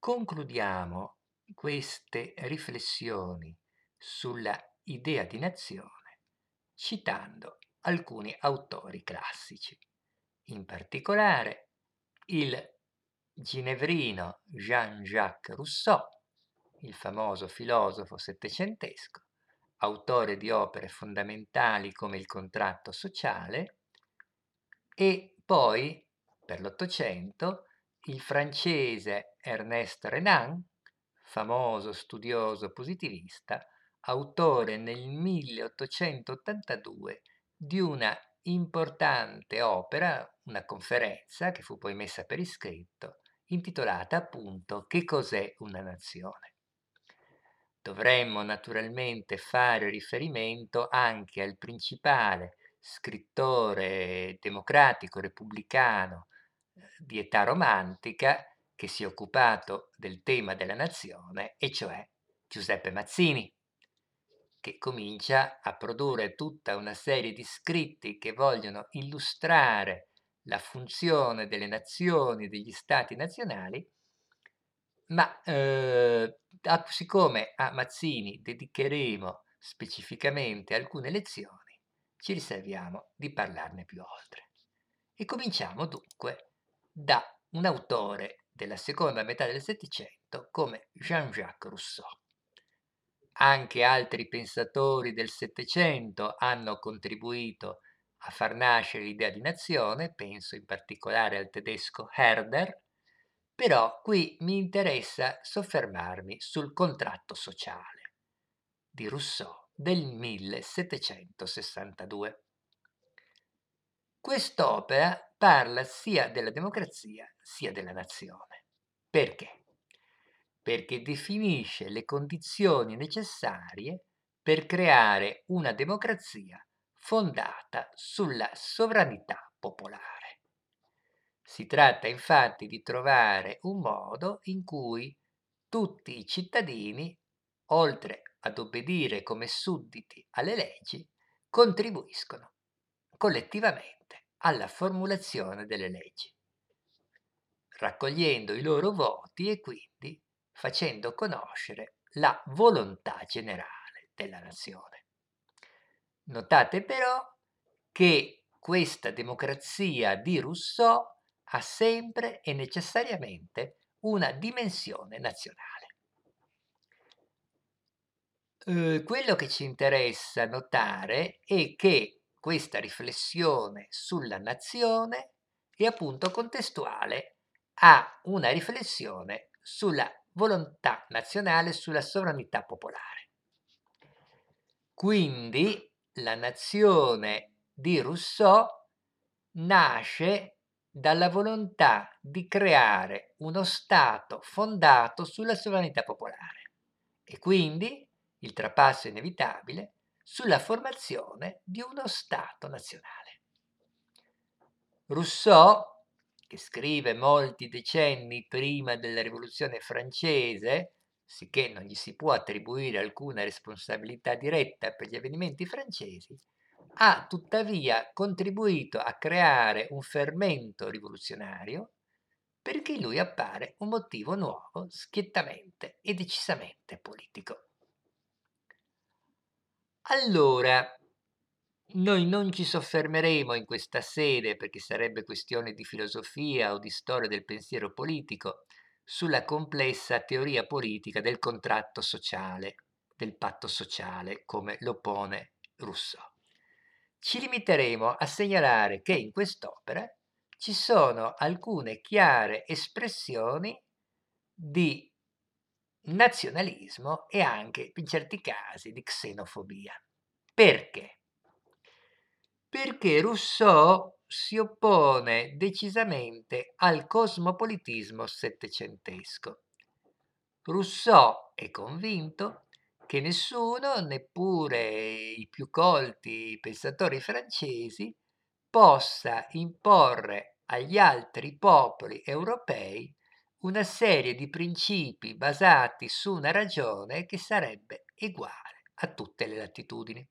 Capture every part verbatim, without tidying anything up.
Concludiamo queste riflessioni sulla idea di nazione citando alcuni autori classici, in particolare il ginevrino Jean-Jacques Rousseau, il famoso filosofo settecentesco, autore di opere fondamentali come il contratto sociale, e poi, per l'Ottocento, il francese Ernest Renan, famoso studioso positivista, autore nel milleottocentottantadue di una importante opera, una conferenza che fu poi messa per iscritto, intitolata appunto Che cos'è una nazione? Dovremmo naturalmente fare riferimento anche al principale scrittore democratico repubblicano eh, di età romantica che si è occupato del tema della nazione, e cioè Giuseppe Mazzini, che comincia a produrre tutta una serie di scritti che vogliono illustrare la funzione delle nazioni, degli stati nazionali, ma eh, a- siccome a Mazzini dedicheremo specificamente alcune lezioni, ci riserviamo di parlarne più oltre. E cominciamo dunque da un autore della seconda metà del Settecento come Jean-Jacques Rousseau. Anche altri pensatori del Settecento hanno contribuito a far nascere l'idea di nazione, penso in particolare al tedesco Herder, però qui mi interessa soffermarmi sul contratto sociale di Rousseau del millesettecentosessantadue. Quest'opera parla sia della democrazia sia della nazione. Perché? Perché definisce le condizioni necessarie per creare una democrazia fondata sulla sovranità popolare. Si tratta infatti di trovare un modo in cui tutti i cittadini, oltre ad obbedire come sudditi alle leggi, contribuiscono collettivamente alla formulazione delle leggi, raccogliendo i loro voti e quindi facendo conoscere la volontà generale della nazione. Notate però che questa democrazia di Rousseau ha sempre e necessariamente una dimensione nazionale. Eh, quello che ci interessa notare è che questa riflessione sulla nazione è appunto contestuale a una riflessione sulla volontà nazionale, sulla sovranità popolare. Quindi la nazione di Rousseau nasce dalla volontà di creare uno Stato fondato sulla sovranità popolare e quindi il trapasso inevitabile sulla formazione di uno Stato nazionale. Rousseau, che scrive molti decenni prima della Rivoluzione francese, sicché non gli si può attribuire alcuna responsabilità diretta per gli avvenimenti francesi, ha tuttavia contribuito a creare un fermento rivoluzionario perché in lui appare un motivo nuovo, schiettamente e decisamente politico. Allora, noi non ci soffermeremo in questa sede, perché sarebbe questione di filosofia o di storia del pensiero politico, sulla complessa teoria politica del contratto sociale, del patto sociale, come lo pone Rousseau. Ci limiteremo a segnalare che in quest'opera ci sono alcune chiare espressioni di nazionalismo e anche, in certi casi, di xenofobia. Perché? Perché Rousseau si oppone decisamente al cosmopolitismo settecentesco. Rousseau è convinto che nessuno, neppure i più colti pensatori francesi, possa imporre agli altri popoli europei una serie di principi basati su una ragione che sarebbe uguale a tutte le latitudini.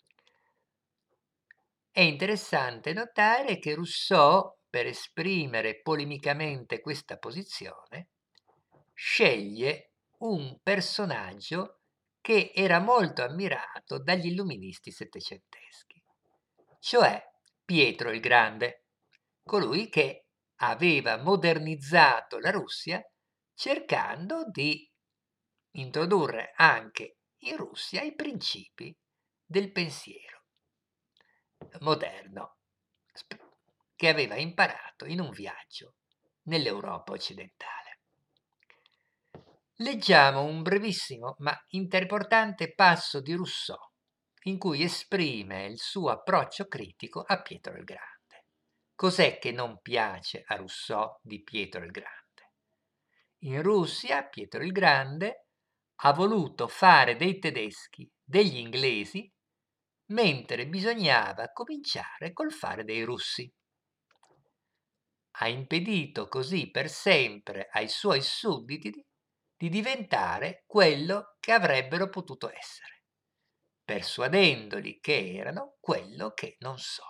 È interessante notare che Rousseau, per esprimere polemicamente questa posizione, sceglie un personaggio che era molto ammirato dagli illuministi settecenteschi, cioè Pietro il Grande, colui che aveva modernizzato la Russia cercando di introdurre anche in Russia i principi del pensiero moderno che aveva imparato in un viaggio nell'Europa occidentale. Leggiamo un brevissimo ma importante passo di Rousseau, in cui esprime il suo approccio critico a Pietro il Grande. Cos'è che non piace a Rousseau di Pietro il Grande? In Russia Pietro il Grande ha voluto fare dei tedeschi degli inglesi, mentre bisognava cominciare col fare dei russi. Ha impedito così per sempre ai suoi sudditi di diventare quello che avrebbero potuto essere, persuadendoli che erano quello che non sono.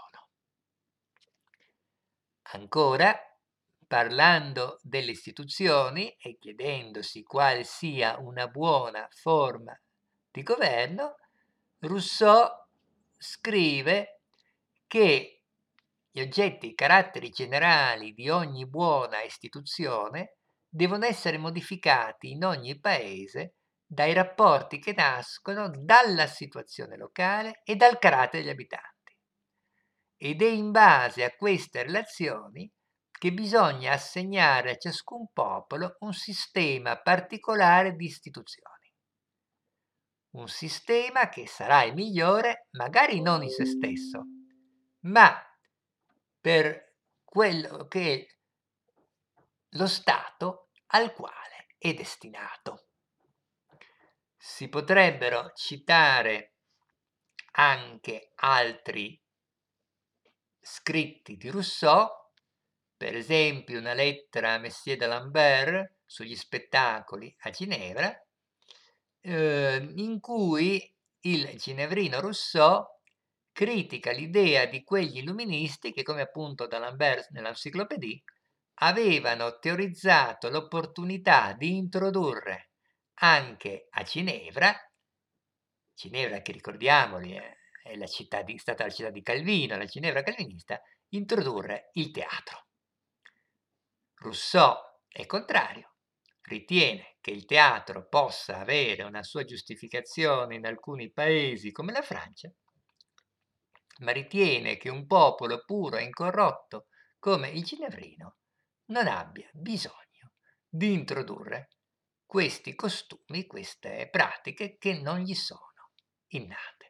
Ancora, parlando delle istituzioni e chiedendosi quale sia una buona forma di governo, Rousseau scrive che gli oggetti i caratteri generali di ogni buona istituzione devono essere modificati in ogni paese dai rapporti che nascono dalla situazione locale e dal carattere degli abitanti. Ed è in base a queste relazioni che bisogna assegnare a ciascun popolo un sistema particolare di istituzioni. Un sistema che sarà il migliore, magari non in se stesso, ma per quello che è lo Stato al quale è destinato. Si potrebbero citare anche altri scritti di Rousseau, per esempio una lettera a Messier d'Alembert sugli spettacoli a Ginevra, eh, in cui il ginevrino Rousseau critica l'idea di quegli illuministi che, come appunto d'Alembert nell'Encyclopédie, avevano teorizzato l'opportunità di introdurre anche a Ginevra, Ginevra che ricordiamoli è, è la città di, stata la città di Calvino, la Ginevra calvinista, introdurre il teatro. Rousseau è contrario, ritiene che il teatro possa avere una sua giustificazione in alcuni paesi come la Francia, ma ritiene che un popolo puro e incorrotto come il ginevrino non abbia bisogno di introdurre questi costumi, queste pratiche che non gli sono innate.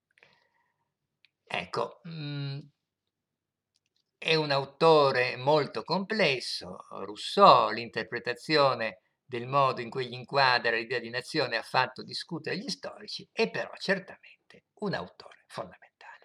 Ecco, mh, è un autore molto complesso, Rousseau, l'interpretazione del modo in cui gli inquadra l'idea di nazione ha fatto discutere gli storici, è però certamente un autore fondamentale.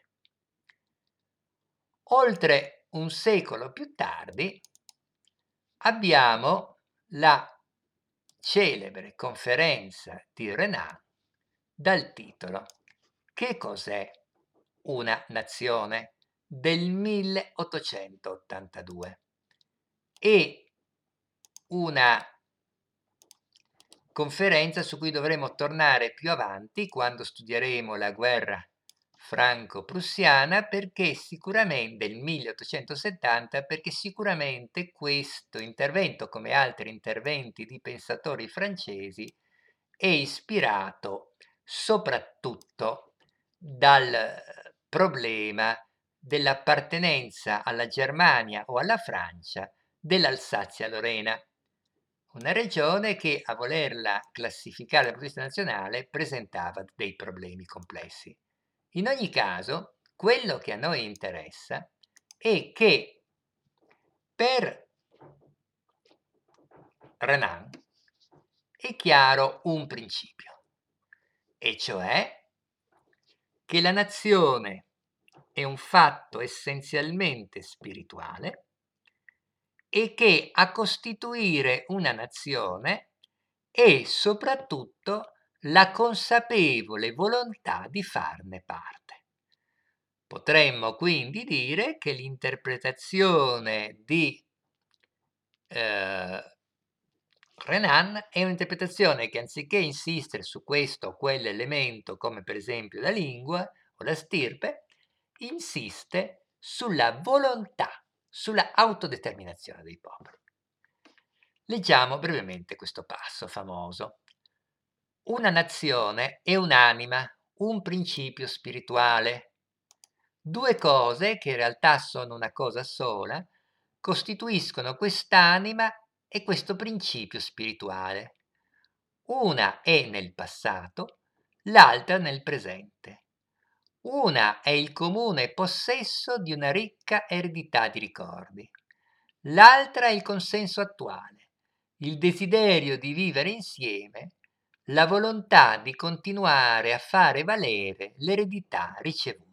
Oltre un secolo più tardi abbiamo la celebre conferenza di Renan dal titolo Che cos'è una nazione? Del milleottocentottantadue. E una conferenza su cui dovremo tornare più avanti quando studieremo la guerra franco-prussiana, perché sicuramente del milleottocentosettanta, perché sicuramente questo intervento, come altri interventi di pensatori francesi, è ispirato soprattutto dal problema dell'appartenenza alla Germania o alla Francia dell'Alsazia-Lorena, una regione che, a volerla classificare dal punto di vista nazionale, presentava dei problemi complessi. In ogni caso, quello che a noi interessa è che per Renan è chiaro un principio, e cioè che la nazione è un fatto essenzialmente spirituale e che a costituire una nazione è soprattutto la consapevole volontà di farne parte. Potremmo quindi dire che l'interpretazione di eh, Renan è un'interpretazione che anziché insistere su questo o quell'elemento, come per esempio la lingua o la stirpe, insiste sulla volontà, sulla autodeterminazione dei popoli. Leggiamo brevemente questo passo famoso. Una nazione è un'anima, un principio spirituale. Due cose, che in realtà sono una cosa sola, costituiscono quest'anima e questo principio spirituale. Una è nel passato, l'altra nel presente. Una è il comune possesso di una ricca eredità di ricordi. L'altra è il consenso attuale, il desiderio di vivere insieme, la volontà di continuare a fare valere l'eredità ricevuta.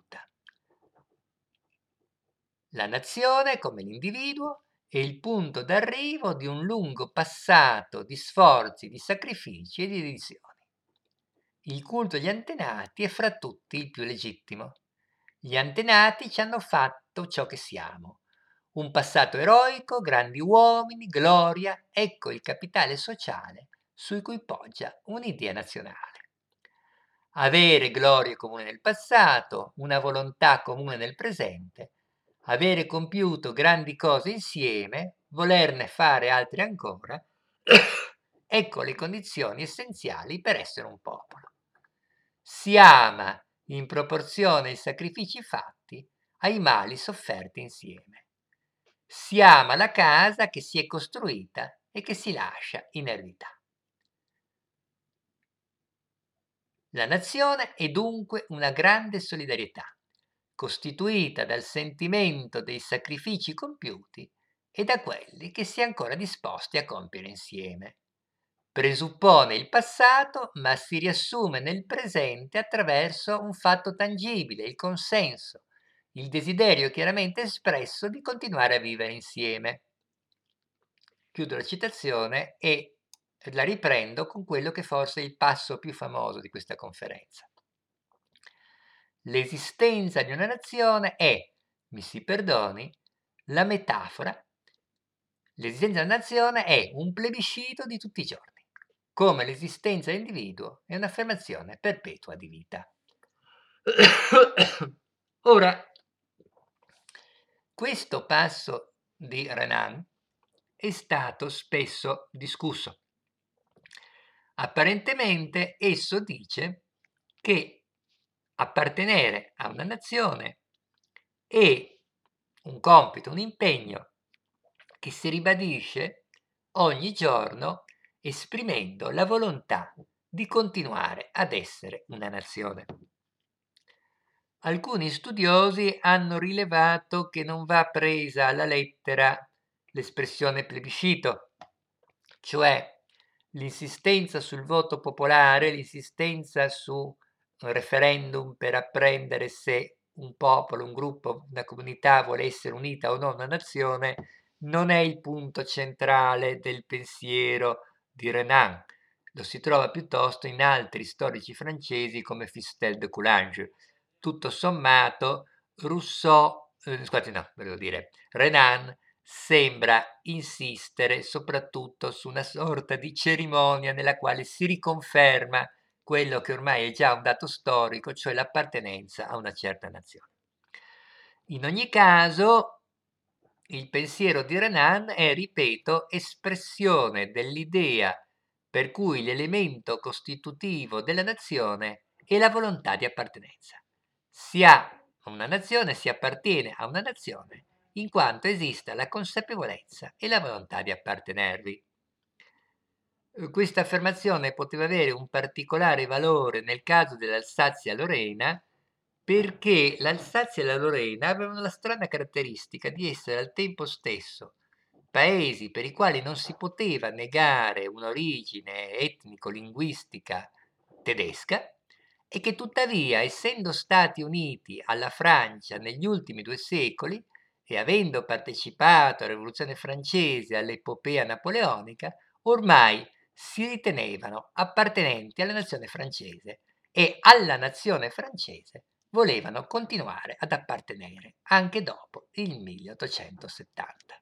La nazione, come l'individuo, è il punto d'arrivo di un lungo passato di sforzi, di sacrifici e di dedizioni. Il culto agli antenati è fra tutti il più legittimo. Gli antenati ci hanno fatto ciò che siamo. Un passato eroico, grandi uomini, gloria, ecco il capitale sociale su cui poggia un'idea nazionale. Avere glorie comuni nel passato, una volontà comune nel presente, avere compiuto grandi cose insieme, volerne fare altre ancora, ecco le condizioni essenziali per essere un popolo. Si ama in proporzione ai sacrifici fatti, ai mali sofferti insieme. Si ama la casa che si è costruita e che si lascia in eredità. La nazione è dunque una grande solidarietà, costituita dal sentimento dei sacrifici compiuti e da quelli che si è ancora disposti a compiere insieme. Presuppone il passato, ma si riassume nel presente attraverso un fatto tangibile, il consenso, il desiderio chiaramente espresso di continuare a vivere insieme. Chiudo la citazione e la riprendo con quello che forse è il passo più famoso di questa conferenza. L'esistenza di una nazione è, mi si perdoni, la metafora. L'esistenza di una nazione è un plebiscito di tutti i giorni, come l'esistenza dell'individuo è un'affermazione perpetua di vita. Ora, questo passo di Renan è stato spesso discusso. Apparentemente esso dice che appartenere a una nazione è un compito, un impegno che si ribadisce ogni giorno esprimendo la volontà di continuare ad essere una nazione. Alcuni studiosi hanno rilevato che non va presa alla lettera l'espressione plebiscito, cioè l'insistenza sul voto popolare, l'insistenza su un referendum per apprendere se un popolo, un gruppo, una comunità vuole essere unita o no una nazione, non è il punto centrale del pensiero di Renan. Lo si trova piuttosto in altri storici francesi come Fistel de Coulanges. Tutto sommato, Rousseau, eh, scusate, no, volevo dire, Renan sembra insistere soprattutto su una sorta di cerimonia nella quale si riconferma quello che ormai è già un dato storico, cioè l'appartenenza a una certa nazione. In ogni caso, il pensiero di Renan è, ripeto, espressione dell'idea per cui l'elemento costitutivo della nazione è la volontà di appartenenza. Si ha una nazione, si appartiene a una nazione in quanto esista la consapevolezza e la volontà di appartenervi. Questa affermazione poteva avere un particolare valore nel caso dell'Alsazia-Lorena perché l'Alsazia e la Lorena avevano la strana caratteristica di essere al tempo stesso paesi per i quali non si poteva negare un'origine etnico-linguistica tedesca e che tuttavia, essendo stati uniti alla Francia negli ultimi due secoli e avendo partecipato alla Rivoluzione francese e all'epopea napoleonica, ormai si ritenevano appartenenti alla nazione francese e alla nazione francese volevano continuare ad appartenere anche dopo il milleottocentosettanta.